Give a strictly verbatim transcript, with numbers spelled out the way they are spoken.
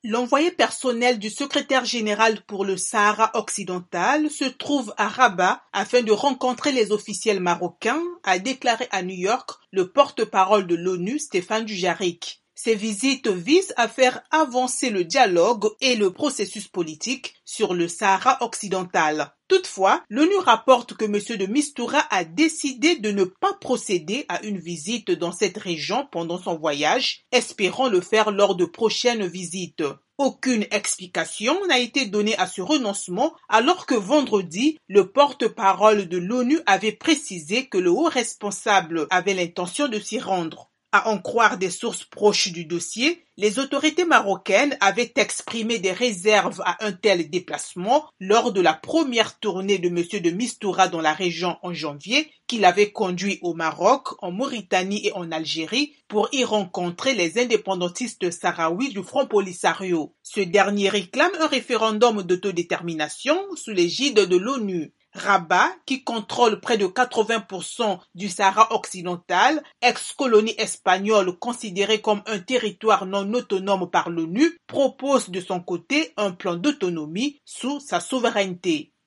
L'envoyé personnel du secrétaire général pour le Sahara occidental se trouve à Rabat afin de rencontrer les officiels marocains, a déclaré à New York le porte-parole de l'ONU Stéphane Dujarric. Ces visites visent à faire avancer le dialogue et le processus politique sur le Sahara occidental. Toutefois, l'ONU rapporte que M. de Mistura a décidé de ne pas procéder à une visite dans cette région pendant son voyage, espérant le faire lors de prochaines visites. Aucune explication n'a été donnée à ce renoncement alors que vendredi, le porte-parole de l'ONU avait précisé que le haut responsable avait l'intention de s'y rendre. À en croire des sources proches du dossier, les autorités marocaines avaient exprimé des réserves à un tel déplacement lors de la première tournée de M. de Mistura dans la région en janvier, qu'il avait conduit au Maroc, en Mauritanie et en Algérie pour y rencontrer les indépendantistes sahraouis du Front Polisario. Ce dernier réclame un référendum d'autodétermination sous l'égide de l'ONU. Rabat, qui contrôle près de quatre-vingts pour cent du Sahara occidental, ex-colonie espagnole considérée comme un territoire non autonome par l'ONU, propose de son côté un plan d'autonomie sous sa souveraineté.